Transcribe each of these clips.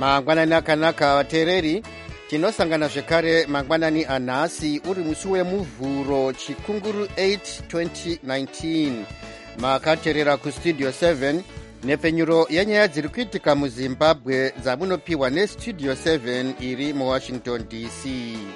mangwanani akanaka vateereri, tinosangana zvekare mangwanani anhasi uri musi wemuvhuro chikunguru 8 2019. makateerera kustudio 7 nepfenyuro yenyaya dziri kuitika muzimbabwe dzamunopiwa nestudio 7 iri muwashington dc.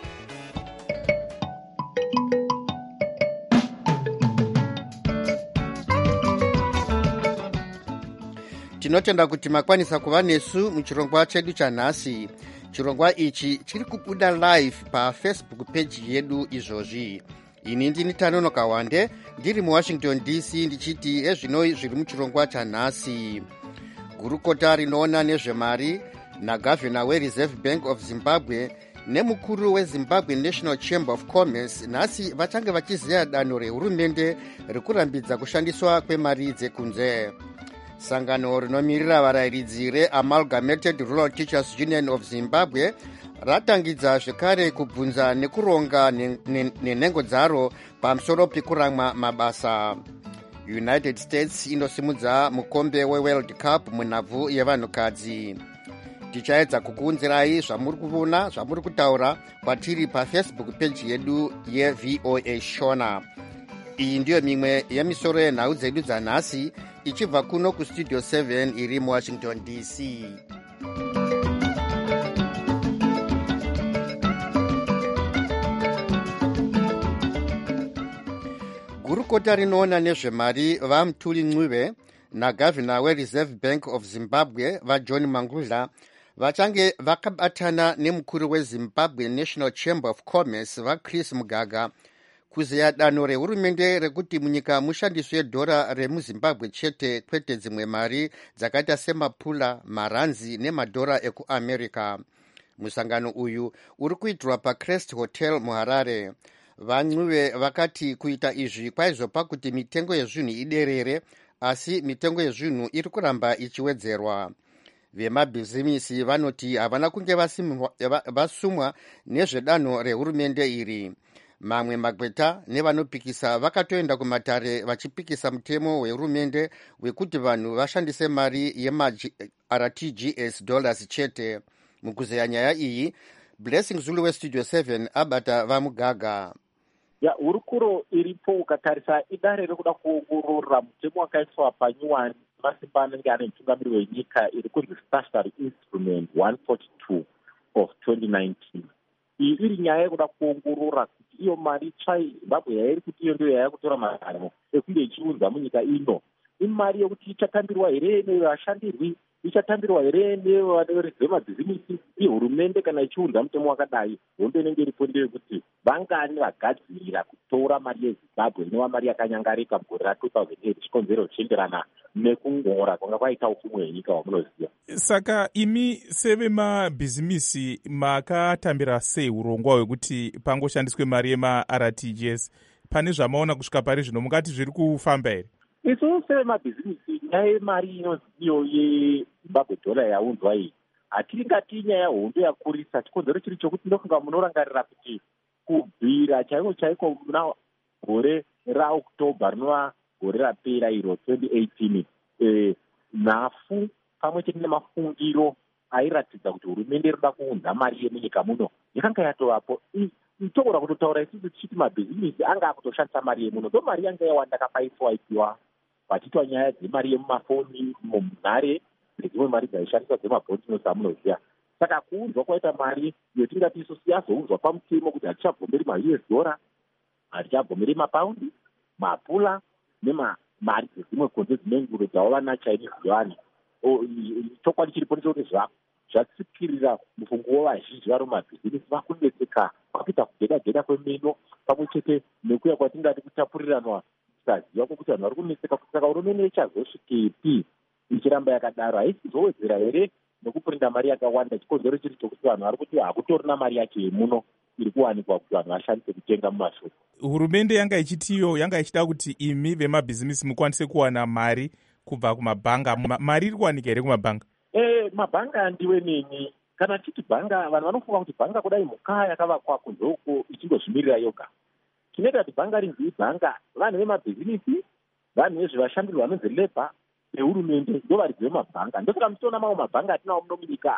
tinotenda kuti makwanisa kuva nesu muchirongwa chedu chanhasi. chirongwa ichi chiri kubuda live pafacebook page yedu izvozvi. ini ndini Tanonoka Wande ndiri muwashington dc ndichiti ezvinoi zviri muchirongwa chanhasi. gurukota rinoona nezvemari nagavhena wereserve bank of zimbabwe nemukuru wezimbabwe national chamber of commerce nhasi vachange vachiziva danho rehurumende rekurambidza kushandiswa kwemari dzekunze. sangano rinomirira varayiridzi reamalgamated rural teachers union of zimbabwe ratangidza zvekare kubvunza nekuronga nenhengo dzaro pamusoro pekuramwa mabasa. united states inosimudza mukombe weworld cup munhabvu yevanhukadzi. tichaedza kukuunzirai zvamuri kuona zvamuri kutaura kwatiri pafacebook page yedu yevoa shona. iyi ndiyo mimwe yemisoro yenhau dzedu dzanhasi ichibva kuno kustudio 7 iri muwashington dc. gurukota rinoona nezvemari vamtuli ncube nagavhena wereserve bank of zimbabwe vajohn mangudla vachange vakabatana nemukuru wezimbabwe national chamber of commerce vachris mugaga kuzeya danho rehurumende rekuti munyika mushandiswe dhora remuzimbabwe chete kwete dzimwe mari dzakaita semapula, maranzi nemadhora ekuamerica. musangano uyu uri kuitirwa pacrest hotel muharare. vancube vakati kuita izvi kwaizopa kuti mitengo yezvinhu iderere, asi mitengo yezvinhu iri kuramba ichiwedzerwa. vemabhizimisi vanoti havana kunge vasumwa nezvedanho rehurumende iri. mamwe magweta nevanopikisa vakatoenda kumatare vachipikisa mutemo wehurumende wekuti vanhu vashandise mari yemartgs dollars chete. mukuzeya nyaya iyi blessing zulu westudio 7 abata vamugaga. hurukuro iripo ukatarisa idare rekuda kuongorora mutemo wakaiswa panyuwani masimba anenge ane mutungamiri wenyika iri kunzi statutory instrument 142 of 2019. iyi iri nyaya yekuda kuongorora kuti iyo mari tsvai zimbabwe yairi kuti iyo ndiyo yaya kutora madanho ekunge ichiunza munyika ino imari yekuti ichatambirwa here nevashandirwi, ichatambirwa here nevemabhizimisi. hurumende kana ichiunza mutemo wakadai, hondo inenge iripo ndeyekuti vangani vagadzirira kutora mari yezimbabwe inova mari yakanyangarika mugore ra2008 chikonzero chichienderana nekungora kwanga kwaita upfumi hwenyika wamunoziva. saka imi sevemabhizimisi makatambira sei urongwa hwekuti pangoshandiswe mari yemartgs? pane zvamaona kusvika pari zvino mungati zviri kufamba here? isu sevemabhizimisi nyaya yemari inonzi iyo yezimbabwe dhola yaunzwa iyi hatingati nyaya hondo yakurisa. chikonzero chiri chokuti ndofunga munorangarira kuti kubvira chaiko chaiko muna gore raoktoba rinova gore rapera iro 2018 nhafu pamwe chete nemafungiro airatidza kuti hurumende inoda kuunza mari yemunyika muno yakanga yatovapo. togora kutotaura isusu tichiti mabhizimisi anga akutoshandisa mari yemuno, ndo mari yanga yawanda kapaiswaipiwa pachiitwa nyaya dzemari yemumafoni munhare nedzimwe mari dzaishandiswa dzemabhondi nosamunoziva. saka kuunzwa kwaita mari yotingati isusu yazounzwa pamutemo kuti hatichabvomeri maUS dollar, hatichabvomeri mapaundi, mapula nemamari dzedzimwe konzo dzinenguro dzawava nachinese yuan. chokwadi chiripo ndechekuti zvatsikirira mufungo wevazhinji vari mumabhizimisi vakunetseka vakuita kugeda kwemeno pamwe chete nekuya kwatingati kutapuriranwa kusaziva kwokuti vanhu vari kunetseka. saka hurumende ichazosvikepi ichiramba yakadaro? haisizowedzera here nekupurinda mari yakawanda? chikonzero chiri chokuti vanhu vari kuti hakutorina mari yacho yemuno iri kuwanikwa kuti vanhu vashandise kutenga mumashoko. hurumende yanga ichitiyo yanga ichida kuti imi vemabhizimisi mukwanise kuwana mari kubva kumabhanga. mari iri kuwanika here kumabhanga? mabhanga andiwe neni. kana tichiti bhanga, vanhu vanofunga kuti bhanga kudai mhuka yakavakwa kunze uko ichingozvimirira yoga. chinoita kuti bhanga rinzi ibhanga vanhu vemabhizimisi, vanhu vezvevashandiri vanonzi lebha nehurumende ndo varidzi vemabhanga. ndosaka muchiona mamwe mabhanga atinawo muno munyika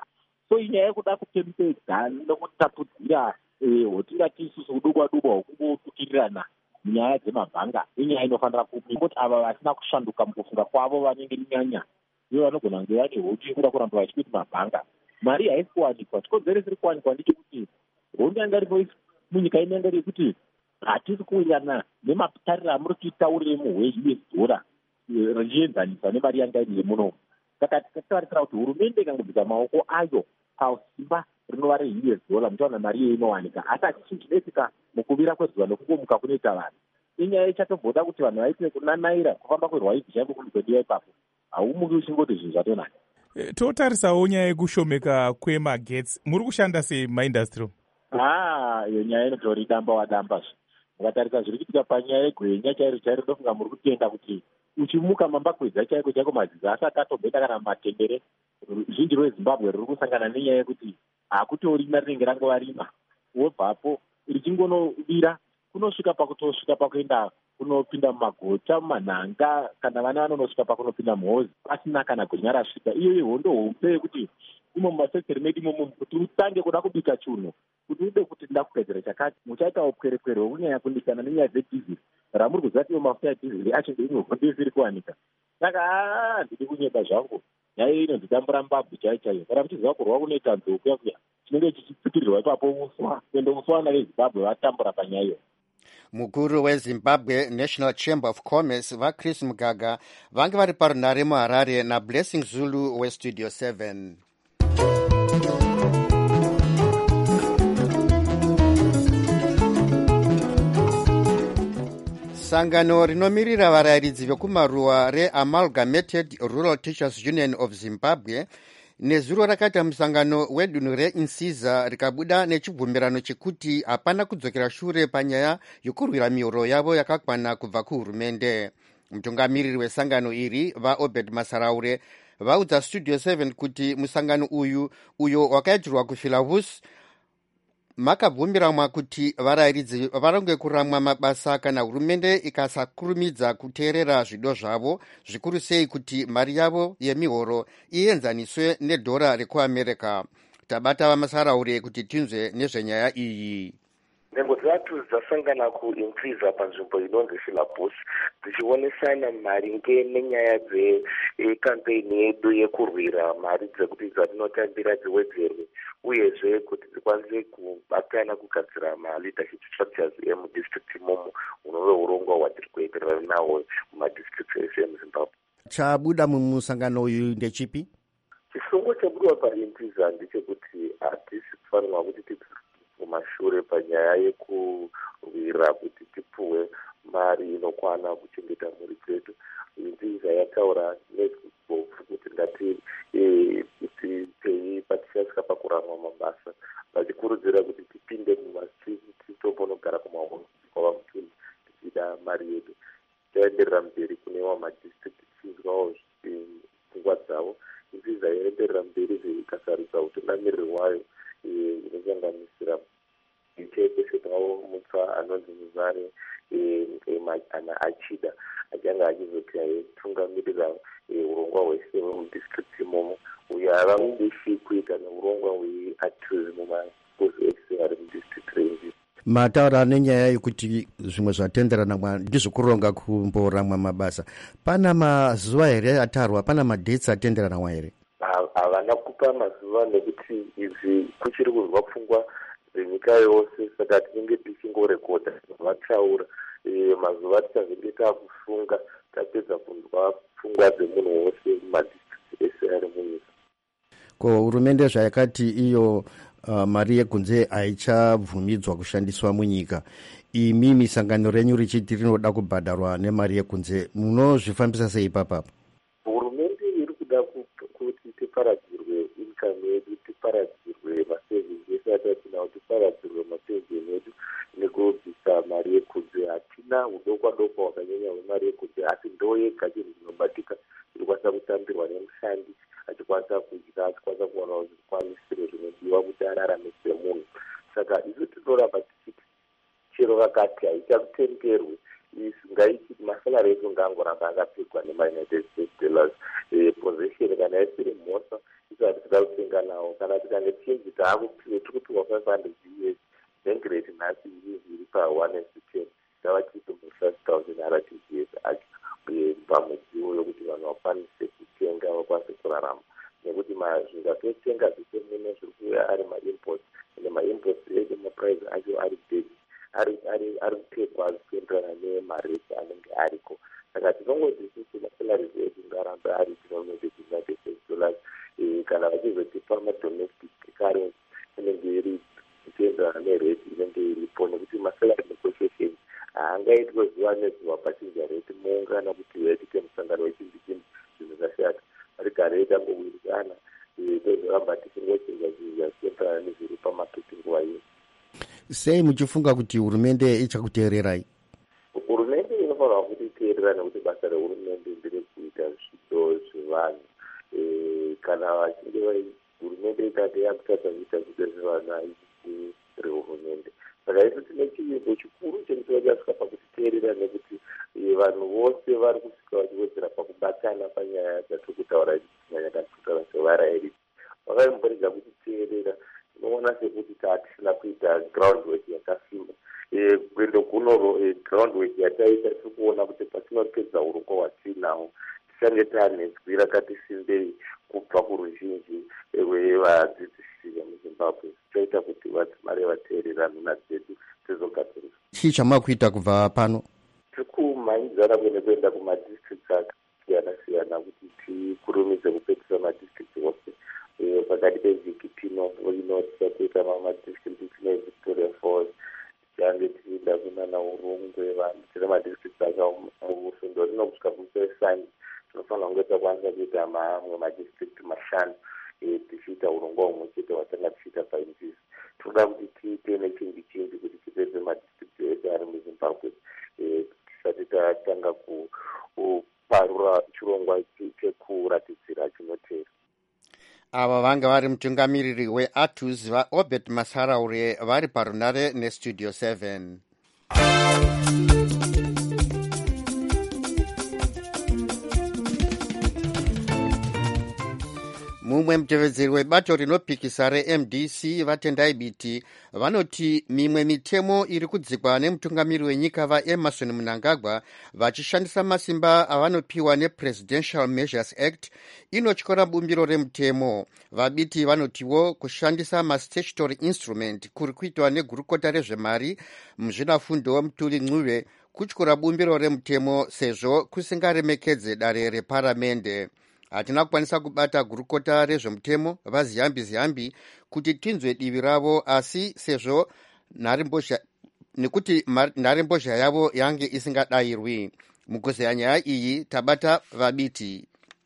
so inyaya yekuda kupembedza nokutapudzira hotingati isusu kudubwa dubwa hwokungotukirirana nyaya dzemabhanga inyaya inofanira kuti ava vasina kushanduka mukufunga kwavo vanenge nyanya ivo vanogona kunge vane hondi yekuda kuramba vachikuti mabhanga mari haisi kuwanikwa. Chikonzero isiri kuwanikwa ndechekuti hondi yanga iripo munyika ino yanga iri yekuti hatisi kuwirirana nematariro amuri kuitaurire muhwe US$ richienzanisa nemari yanga iri yemuno. Saka tikatarisira kuti hurumende ikangobvisa maoko ayo pasimba rinova reUS$, muchaona mari iyo inowanika. Asi hatichichidetseka mukuvira kwezuva nokungomuka kunoita vanhu. Inyaya ichatobvoda kuti vanhu vaite kunanaira kufamba kwerwaizi chaiko kundikwediya ipapo. Haumuki uchingoti zvinhu zvatonaka. Totarisawo nyaya yekushomeka kwemagetsi. Muri kushanda sei maindastry? Iyo nyaya inotori damba wadamba. Mukatarisa zviri kuitika panyaya yegwenya chairo chairo ndofunga muri kutenda kuti uchimuka mamba kwedza chaiko chaiko madzizi asati atobheta kana matendere. Zhinji rweZimbabwe riri kusangana nenyaya yekuti hakutorima rinenge rangova rima. Wobvapo richingonovira kunosvika pakutosvika pakuenda kunopinda mumagota mumanhanga kana vana vanonosvika pakunopinda muhozi pasina kana gwenya rasvika. Iyo hondo hombe yekuti imo mumasekiteri medu imomo kuti utange kuda kubika chunhu kuti ude kuti ndakugadzira chakati muchaita upwere-pwere hwokunyanya kundikana nenyaya dzedhiziri ramuri kuziva kuti iyo mafuta edhiziri acho ndeimwe hondo isiri kuwanika. Saka ndiri kunyeba zvangu nyaya inonzi dambura mbabvu chaiyo kana muchiziva kurwa kunoita nzou kuya chinenge chichitsikirirwa ipapo uswa ende uswa navezimbabwe vatambura panyaya iyo. Mukuru weZimbabwe National Chamber of Commerce vaChris Mugaga vange vari parunhare muHarare naBlessing Zulu weStudio 7. Sangano rinomirira varayiridzi vekumaruwa reAmalgamated Rural Teachers Union of Zimbabwe nezuro rakaita musangano wedunhu reInsiza rikabuda nechibvumirano chekuti hapana kudzokera shure panyaya yokurwira mihoro yavo yakakwana kubva kuhurumende. Mutungamiriri wesangano iri vaObed Masaraure vaudza Studio 7 kuti musangano uyo wakaitirwa kuFilavus makabvumiramwa kuti varayiridzi varonge kuramwa mabasa kana hurumende ikasakurumidza kuteerera zvido zvavo, zvikuru sei kuti mari yavo yemihoro ienzaniswe nedhora rekuAmerica. Tabata vaMasaraure kuti tinzwe nezvenyaya iyi. Nzvimbo dzatu dzasangana kuInsiza panzvimbo inonzi Filavus dzichionesana maringe nenyaya dzekampeni yedu yekurwira mari dzekuti dzatinotambira dziwedzerwe uyezve kuti dzikwanise kubatana kugadzira maleadership structures emudistrict imomo unove urongwa hwatiri kuenderana nawo mumadistrict ese emuZimbabwe. Chabuda mumusangano uyu ndechipi? Chisungo chabuda paInsiza ndechekuti hatisi kufanirwa kuti kumashure panyaya yekurwira kuti tipuwe mari inokwana kuchengeta mhuri dzedu. Insiza yataura nezvibobvu kuti ngatitei patichasvika pakuramwa mabasa vachikurudzira kuti tipinde mumasitriti toponogara kumahoro kwava mutuni tichida mari yedu. Taenderera mberi kunewa madistrict tichinzwawo pfungwa dzavo. Insiza yaenderera mberi ikasarudza utungamiriri wayo inosanganisira ichepesetawo mutsa anonzi Muzare ana Achida achange achizoti aitungamirira urongwa hwese hwemudistrict imomo uyo ava mubishi kuita neurongwa hweAtris mumapozi ese ari mudistrict renzi. Mataura nenyaya yekuti zvimwe zvatenderana ndizvokuronga kumboramwa mabasa. Pana mazuva here atarwa, pana madetsi atenderana here? Havana kupa mazuva nekuti izvi kuchiri kuzwa pfungwa dzenyika yose, saka tinenge tichingorekodha vataura mazuva tichazenge takusunga tapedza kunzwa pfungwa dzemunhu wose mumadistrict ese ari munyika. Ko hurumende zvayakati iyo mari yekunze haichabvumidzwa kushandiswa munyika, imi misangano renyu richiti rinoda kubhadharwa nemari yekunze, munozvifambisa sei ipapapo? Hurumende iri kuda kuti tiparadzirwe income yedu, tiparadzirwe masevingi ese atatinawo, tiparadzirwe mapensheni edu nekubvisa mari yekunze. Hatina hudokwa-dokwa hwakanyanya hwemari yekunze, asi ndo yega chinhu chinobatika chirikwanisa kutambirwa nemushandi achikwanisa kudya, achikwanisa kuwana zvikwanisiro zvinodiwa kuti ararame semunhu. Saka isu tinoramba tichiti chero vakati haichakutenderwi ngaiti masalari edu ngaangoramba akapigwa nemaUnited States dollars. Position kana isiri mhosva tisati tida kutenga nawo. Kana tikange tichinji taakupiwe tikupiwa 500 US, bank rate nhasi iri pa1:10, tava tipe mu5,000 RTGS acho pamwedzi yokuti vanhu vakwanise kutenga vakwanise kurarama. Nekuti zvingatotenga zvese mune zviri kuuya ari maimports, ende maimports edu maprice acho ari big, ari kupekwa zvichienderana nemarate anenge ariko. Saka tinongoti sisi masalaries edu ngarambe ari $300 kana vachizotipa madomestic currency inenge iri ichienderana nerate inenge iripo, nekuti masalary negotiation haangaitwe zuva nezuva pachinja rate moungana kuti vaitike musangano wechindikini zvinhu zvashata. Rigarei ambowirirana tozoramba tichingochinja chinja zvichienderana nezviri pamaketi nguva iyo. Sei muchifunga kuti hurumende ichakuteererai? Hurumende inofanira kuti iteerera, nekuti basa rehurumende nderekuita zvido zvevanhu. Kana vachinge hurumende ikati yakutadza kuita zvido zvevanhu haisi rehurumende. Saka isu tine chivimbo chikuru chekuti chasvika pakutiteerera, nekuti vanhu vose vari kusvika vachiwedzera pakubatana panyaya dzatokutaura nyaya dzatokutaura sevarairidzi. Vakaimboridza kutiteerera, tinoona sekuti tatisina kuita ground work yakasimba. Kuendo kuno ground work yataita tirikuona kuti patinopedza urongwa hwatinawo tichange taanenzwi rakati simbei kubva kuruzhinji rwevadzidzisi vemuzimbabwe. Zvichaita kuti vadzimare vateerera nhuna dzedu tizogadziriswa. Chii chamakuita kubva pano? Tiri kumhanyidzana kuenda kumadistricts akasiyana-siyana kuti tikurumize kupedzisa madistricts ose. Pakati pevhiki pino tichakuita madistricts tine Victoria Falls, tichange tichienda kunana Urungwe, vanhu tine madistricts akamusundo rino kusvika kuSange. Tinofanira kunge takwanisa kuita mamwe madistrict 5 tichiita urongwa humwe chete hwatanga tichiita painjisi. Tinoda kuti tiite nechinji kuti tipedze madistrict ese ari muZimbabwe tisati tatanga kuparura chirongwa chekuratidzira chinotera. Ava vanga vari mutungamiriri weATUS vaObert Masaraure vari parunare neStudio 7. Mumwe mutevedzeri webato rinopikisa reMDC vatendai biti vanoti mimwe mitemo iri kudzikwa nemutungamiri wenyika vaEmerson Mnangagwa vachishandisa masimba avanopiwa nePresidential Measures Act inotyora bumbiro remutemo. Vabiti vanotiwo kushandisa mastatutory instrument kuri kuitwa negurukota rezvemari muzvinafundo Mutuli Ncube kutyora bumbiro remutemo sezvo kusingaremekedze dare reparamende. Hatina kukwanisa kubata gurukota rezvemutemo vaziyambi kuti tinzwe divi ravo, asi sezvo nekuti nharembozha yavo yange isingadayirwi. Mukuzeya nyaya iyi tabata vabiti.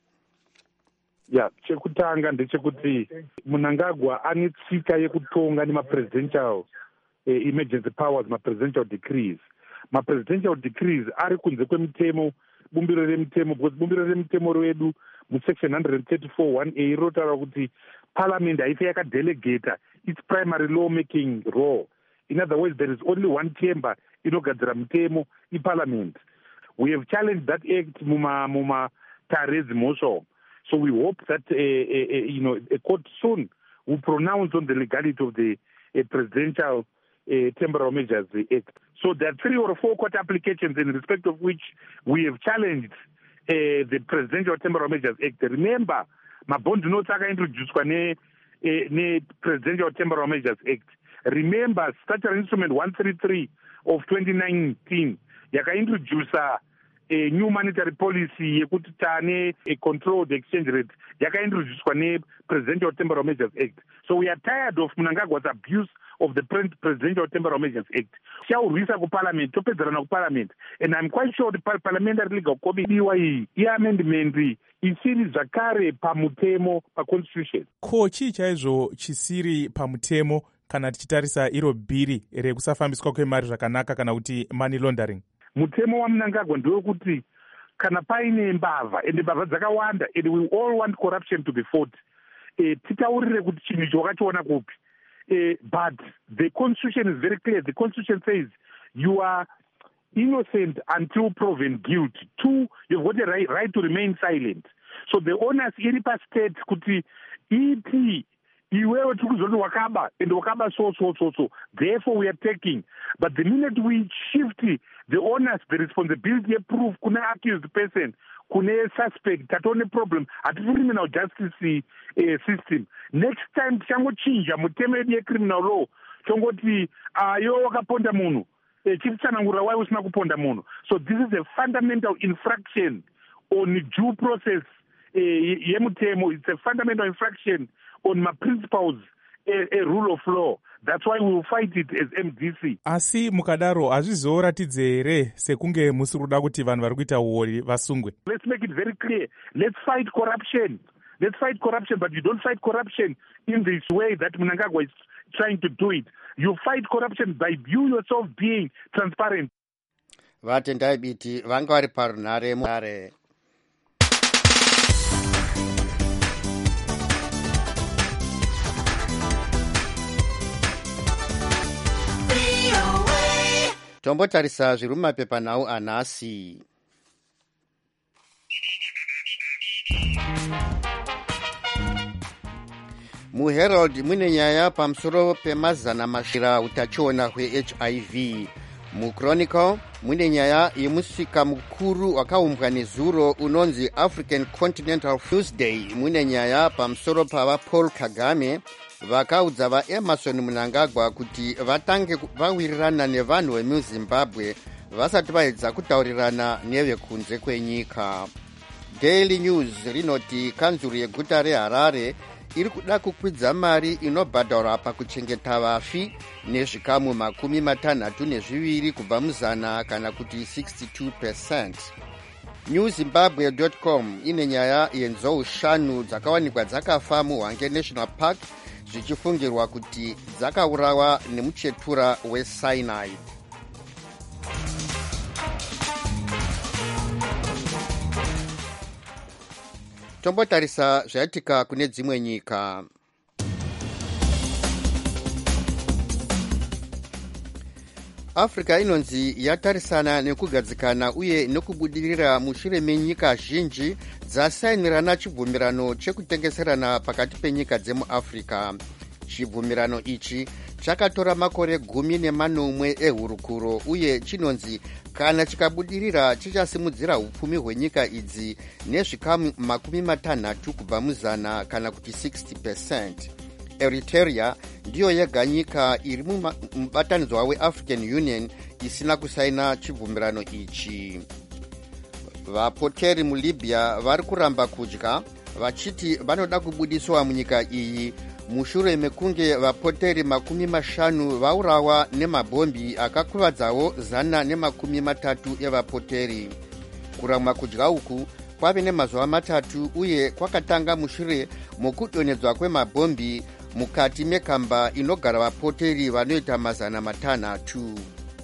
Chekutanga ndechekuti Mnangagwa ane tsika yekutonga nemapresidential emergency powers, mapresidential decrees. Mapresidential decrees ari kunze kwemutemo, bumbiro remutemo, because bumbiro remutemo rwedu musection 134(1)A rotaura kuti parliament haife yakadelegata its primary law making role. In other words, there is only one chamber inogadzira mutemo iparliament. We have challenged that act muma Tarez Mosho. So we hope that a court soon will pronounce on the legality of the Presidential Temporary Measures Act. So there are 3 or 4 court applications in respect of which we have challenged the Presidential Temporary Measures Act. Remember, Mabondi notes are introduced ne Presidential Temporary Measures Act. Remember, Statutory Instrument 133 of 2019 yaka-introduce a new monetary policy yekuti tane a controlled exchange rate yaka-introduced ne Presidential Temporary Measures Act. So we are tired of Mnangagwa's abuse of the Presidential Temporary Measures Act. Shaurwisa ku parliament, topedzerana ku parliament. And I'm quite sure the parliamentary legal committee amendment isiri zvakare pamutemo paconstitution. Ko chii chaizvo chisiri pamutemo kana tichitarisa iro bhiri rekusafambiswa kwemari zvakanaka kana kuti money laundering? Mutemo waMnangagwa ndewekuti kana paine mbavha, ende mbavha dzakawanda, and we all want corruption to be fought, titaurire kuti chinhu icho wakachiona kupi. But the constitution is very clear. The constitution says you are innocent until proven guilty. 2, you've got a right to remain silent. So the onus iri pa state kuti iti iwewe tiri kuzoti wakaba and wakaba so therefore we are taking, but the minute we shift the onus, the responsibility yeproof kune accused person, kune suspect, tatone problem at criminal justice system, next time tichangochinja mutemo yedu yecriminal law chongoti yo wakaponda munhu chitsanangura wai usina kuponda munhu. So this is a fundamental infraction on due process yemutemo. It's a fundamental infraction on my principles, a rule of law. That's why we will fight it as MDC. Asi mukadaro hazvizoratidze here sekunge musiri kuda kuti vanhu vari kuita uori vasungwe? Let's make it very clear. Let's fight corruption. Let's fight corruption, but you don't fight corruption in this way that Mnangagwa is trying to do it. You fight corruption by you yourself being transparent. Vatendai biti vanga vari parunhare mare. Tombotarisa zviri mumapepanhau anhasi. MuHerald mune nyaya pamusoro pemazana mashira utachiona hweHIV. MuChronicle mune nyaya yemusika mukuru wakaumbwa nezuro unonzi African Continental Tuesday. Mune nyaya pamusoro pava Paul Kagame vakaudza vaEmerson Mnangagwa kuti vatange vawirirana nevanhu vemuZimbabwe vasati vaedza kutaurirana nevekunze kwenyika. Daily News rinoti kanzuru yeguta reHarare iri kuda kukwidza mari inobhadharwa pakuchengeta vafi nezvikamu 62 kubva muzana kana kuti 62%. NewZimbabwe.com ine nyaya yenzou 5 dzakawanikwa dzakafa muHwange National Park zvichifungirwa kuti dzakaurawa nemuchetura weCyanide. Tombotarisa zvaitika kune dzimwe nyika. Africa inonzi yatarisana nekugadzikana uye nekubudirira mushure menyika zhinji dzasainirana chibvumirano chekutengeserana pakati penyika dzemuAfrica. Chibvumirano ichi chakatora makore 14 ehurukuro uye chinonzi kana chikabudirira chichasimudzira upfumi hwenyika idzi nezvikamu 60 kubva muzana kana kuti 60%. Eritrea ndiyo yega nyika iri mubatanidzwa weAfrican Union isina kusaina chibvumirano ichi. Vapoteri muLibya vari kuramba kudya vachiti vanoda kubudiswa munyika iyi mushure mekunge vapoteri 50 vaurawa nemabhombi akakuvadzawo 130 evapoteri. Kuramwa kudya uku kwave nemazuva 3 uye kwakatanga mushure mokudonhedzwa kwemabhombi mukati mekamba inogara vapoteri vanoita 500.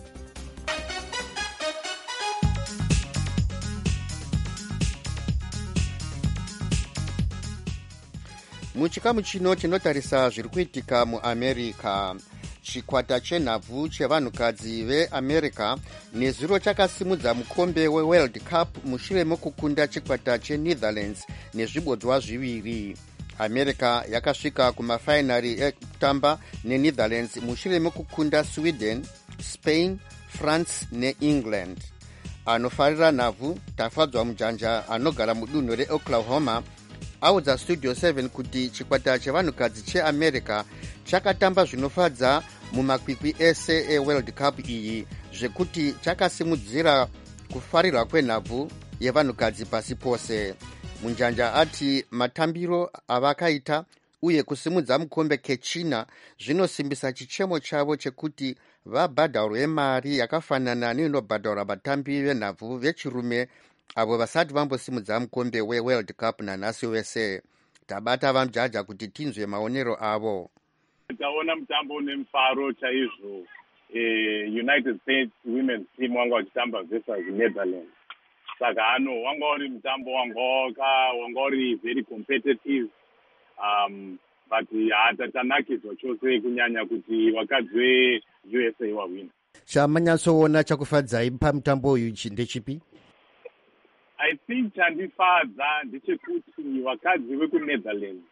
Muchikamu chino chinotarisa zviri kuitika muAmerica. Chikwata chenhabvu chevanhukadzi veAmerica nezuro chakasimudza mukombe weWorld Cup mushure mekukunda chikwata cheNetherlands nezvibodzwa 2. America yakasvika kumafainari ekutamba neNetherlands mushure mekukunda Sweden, Spain, France neEngland. Anofarira nhabvu Tafadzwa Mujanja anogara mudunhu reOklahoma audza Studio 7 kuti chikwata chevanhukadzi cheAmerica chakatamba zvinofadza mumakwikwi ese eWorld Cup iyi zvekuti chakasimudzira kufarirwa kwenhabvu yevanhukadzi pasi pose. Munjanja ati matambiro avakaita uye kusimudza mukombe kechina zvinosimbisa chichemo chavo chekuti vabhadharwe mari yakafanana neinobhadharwa vatambi venhabvu vechirume avo vasati vambosimudza mukombe weWorld Cup nanhasi wese. Tabata vamujaja kuti tinzwe maonero avo. Taona mutambo unemufaro chaizvo. United States Women's Team wanga wachitamba versus Netherlands. Saka wanga uri mutambo wanga uri very competitive. But tatanakidzwa chose kunyanya kuti vakadzi USA wawina. Chamanyatsoona chakufadzai pamutambo uyu ndechipi? I think chandifadza ndechekuti vakadzi vekuNetherlands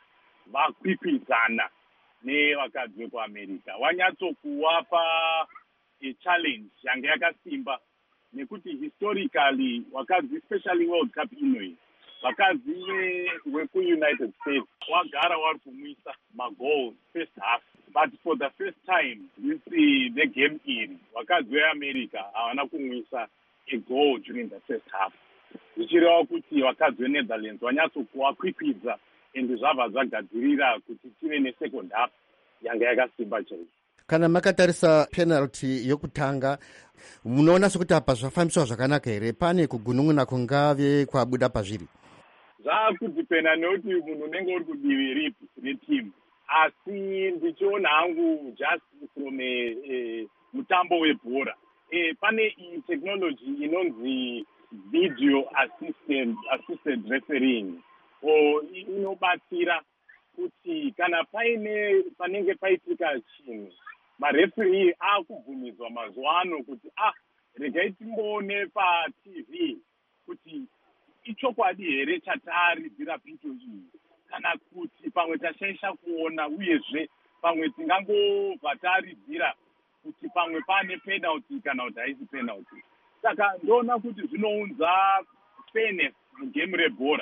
vakwikwidzana nevakadzi vekuamerica. Wanyatsokuwapa challenge yanga yakasimba nekuti historically vakadzi, especially World Cup inoyi, vakadzi vekuunited States wagara vari kumwisa magoals first half, but for the first time the game iri vakadzi veamerica havana kumwisa a goal during the first half, zvichireva kuti vakadzi veNetherlands vanyatsokuwakwikwidza ende zvabva zvagadzirira kuti tive nesecond half yanga yakasimba chaizvo. Kana makatarisa penalty yokutanga, munoona sekuti apa zvafambiswa zvakanaka here? Pane kugunun'una kungave kwabuda pazviri? Zvakudipenda nekuti munhu unenge uri kudivi ripi retimu, asi ndichiona hangu just from mutambo webhora, pane technology inonzi video assisted refereeing inobatsira kuti kana panenge paitika chinhu, mareferi akubvumidzwa mazuva ano kuti regai timboone paTV kuti ichokwadi here chataridzira picho iyi, kana kuti pamwe tashaisha kuona, uyezve pamwe tingangobva taridzira kuti pamwe pane penalty kana kuti haisi penalty. Saka ndoona kuti zvinounza fairness mugame rebhora,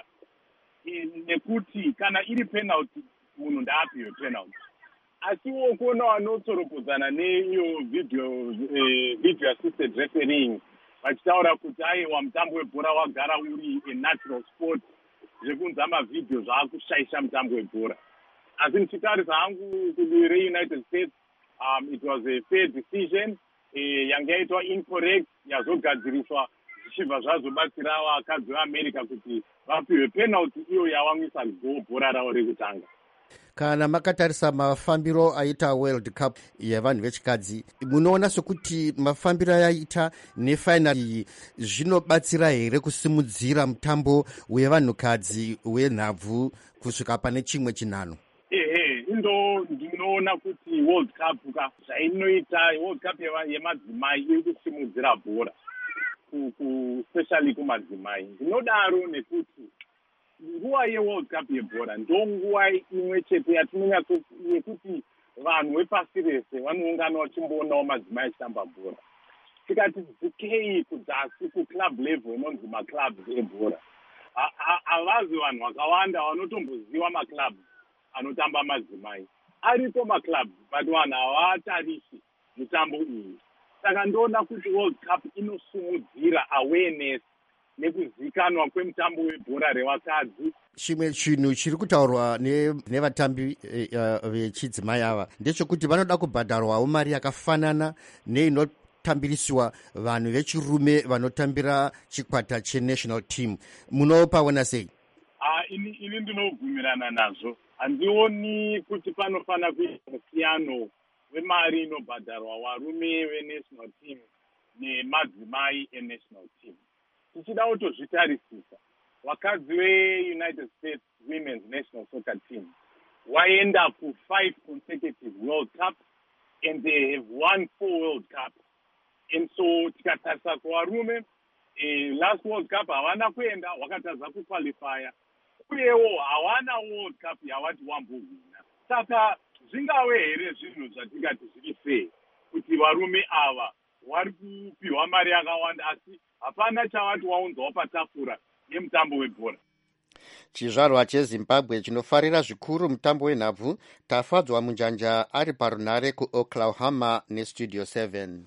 nekuti kana iri penalty munhu ndaapiwe penalty. Asiwo kuona vanotsoropozana neiyo video assisted refereeing vachitaura kuti aiwa mutambo webhora wagara uri a natural sport, zvekunzi amavidhio zvaakushaisha mutambo webhora. Asi ndichitarisa hangu kudivi reUnited States, it was a fair decision, yanga yaitwa incorrect, yazogadziriswa zvichibva zvazobatsira vakadzi veAmerica kuti vapiwe penalty iyo yawamwisa bhora ravo rekutanga. Kana makatarisa mafambiro aita World Cup yavanhu vechikadzi, munoona sekuti mafambiro ayaita nefainali iyi zvinobatsira here kusimudzira mutambo wevanhukadzi wenhabvu kusvika pane chimwe chinhano? Ndinoona kuti World Cup zvainoita, World Cup yemadzimai iri kusimudzira bhora, especially kumadzimai. Ndinodaro nekuti nguva yeWorld Cup yebhora ndo nguva imwe chete yekuti vanhu vepasi rese vanoungana vachimboonawo madzimai achitamba bhora. Tikati dzikei kudzasi kuclub level inonzi maclubs ebhora, havazi vanhu vakawanda vanotomboziva maclubs anotamba madzimai. Aripo maclubs but vanhu havatarisi mitambo iyi. Saka ndoona kuti World Cup inosimudzira awareness nekuzikanwa kwemutambo webhora revakadzi. Chimwe chinhu chiri kutaurwa nevatambi vechidzimai ava ndechekuti vanoda kubhadharwawo mari yakafanana neinotambiriswa vanhu vechirume vanotambira chikwata chenational team. Munopaona sei? Ini ndinobvumirana nazvo. Handioni kuti panofanira kuita musiyano wemari inobhadharwa varume venational team nemadzimai enational team. Tichida kutozvitarisisa, vakadzi veUnited States Women's National Soccer Team waenda ku5 consecutive World Cup and they have won 4 World Cup. And so tikatarisa kuvarume, last World Cup havana kuenda, wakatadza kuqualifya, uyewo hawana World Cup yavati wambohwina. Saka zvingave here zvinhu zvatingati zviri fair kuti varume ava vari kupiwa mari yakawanda, asi hapana chavati waunzwawo patafura yemutambo webhora. Chizvarwa cheZimbabwe chinofarira zvikuru mutambo wenhabvu tafadzwa munjanja ari parunhare kuOklahoma neStudio 7.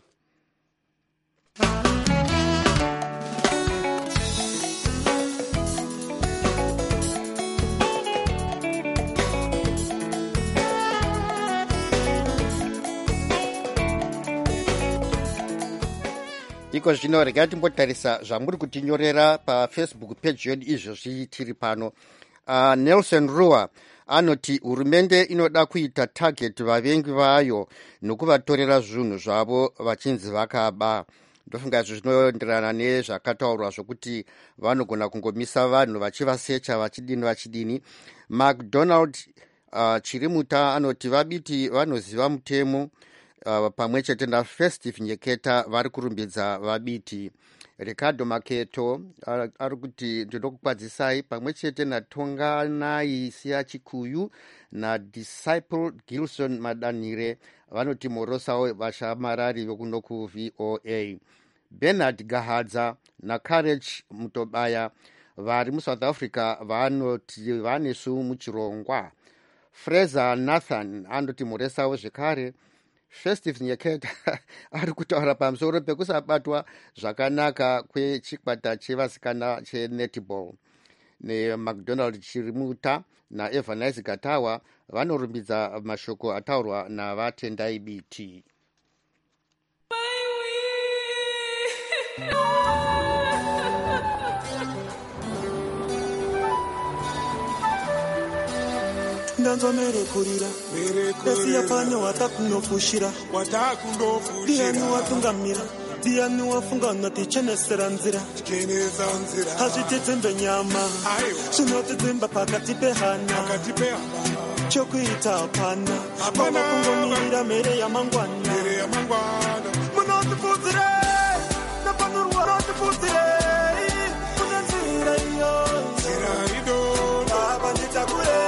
Iko zvino regai timbotarisa zvamuri kutinyorera paFacebook page yedu izvozvi tiri pano. Nelson Rua anoti hurumende inoda kuita target vavengi vayo nokuvatorera zvinhu zvavo vachinzi vakaba. Ndofunga izvo zvinoenderana nezvakataurwa zvokuti vanogona kungomisa vanhu vachivasecha vachidini. McDonald Chirimuta anoti vabiti vanoziva mutemo pamwe chete naFestive Nyeketa vari kurumbidza vabiti. Ricardo Maketo ari kuti ndinokukwadzisai pamwe chete naTonganai Sia Chikuyu naDisciple Gilson Madanire vanotimorosawo vashamarari vekuno kuVOA. Bernard Gahadza naCourage Mutobaya vari muSouth Africa vanoti vanesu muchirongwa. Fraser Nathan anotimoresawo zvekare. Festive Nyeketa ari kutaura pamusoro pekusabatwa zvakanaka kwechikwata chevasikana chenetball. NeMcDonald Chirimuta naEvanice Gatawa vanorumbidza mashoko ataurwa navatendai biti. Ndanzo merekurira Desiya panyo watakunofushira Diani watungamira Diani wafunga natichenesera nzira Hachititsimbe nyama Chinotitsimba pakati pehana Chokuita hapana Mama kungomirira mere ya mangwana Munotifuzire Napanurwa notifuzire Munenzira iyo Baba nitakure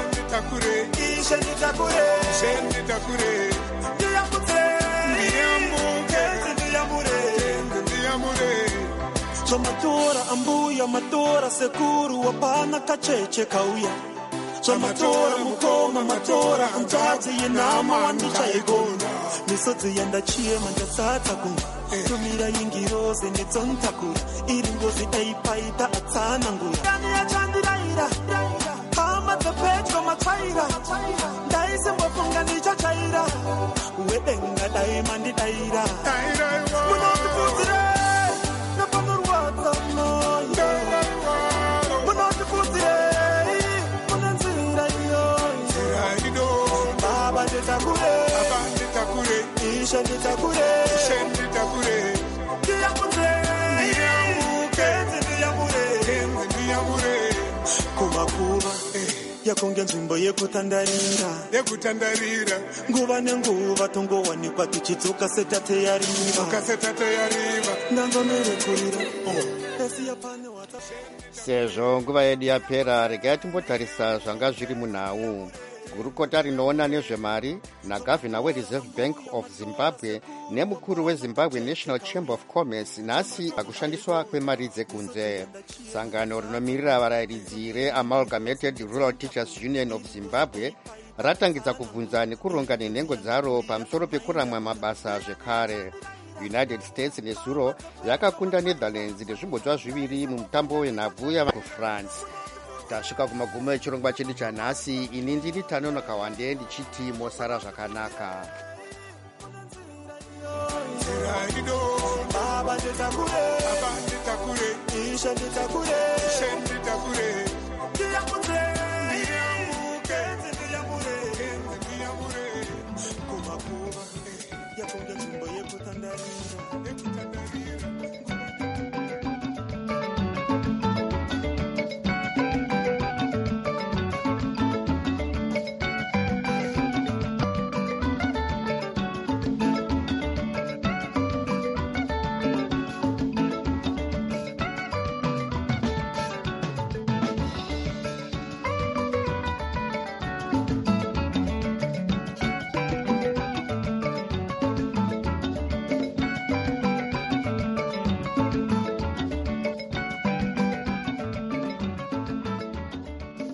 Somatora ambuya matora sekuru wapana kacheche kauya Somatora mukoma matora antazi yenama wanisha yegona Nisodzi yanda chiema njasata kunga Tumira yingiroze netsontakura Iringozi eipaita atsana ngura Yani ya chandiraira Hama tepetko matwaira Daise mwafunga nicha chaira Uwedenga daima ndi daira Munotipuzire Napanurwata noyo Munotipuzire Munenzira iyo Baba nitakure Isha nitakure Ndiyamure Ndiyamure Kumakuba yakonge nzvimbo yekutandarira nguva nenguva tongowanikwa tichidzoka setateyariva ndanzomerekurira sezvo nguva yedu yapera regai timbotarisa zvanga zviri munhau. Gurukota rinoona nezvemari nagavhina weReserve Bank of Zimbabwe nemukuru weZimbabwe National Chamber of Commerce nhasi pakushandiswa kwemari dzekunze. Sangano rinomirira varayiridzi reAmalgamated Rural Teachers Union of Zimbabwe ratangidza kubvunza nekuronga nenhengo dzaro pamusoro pekuramwa mabasa zvekare. United States nezuro yakakunda Netherlands nezvibodzwa 2 mumutambo wenhabvu kuFrance. Tasvika kumagumo echirongwa chedu chanhasi. Ini ndiri Tanono Kawande ndichiti mosara zvakanaka.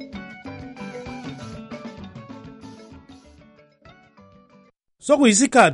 Sokuyisikhathi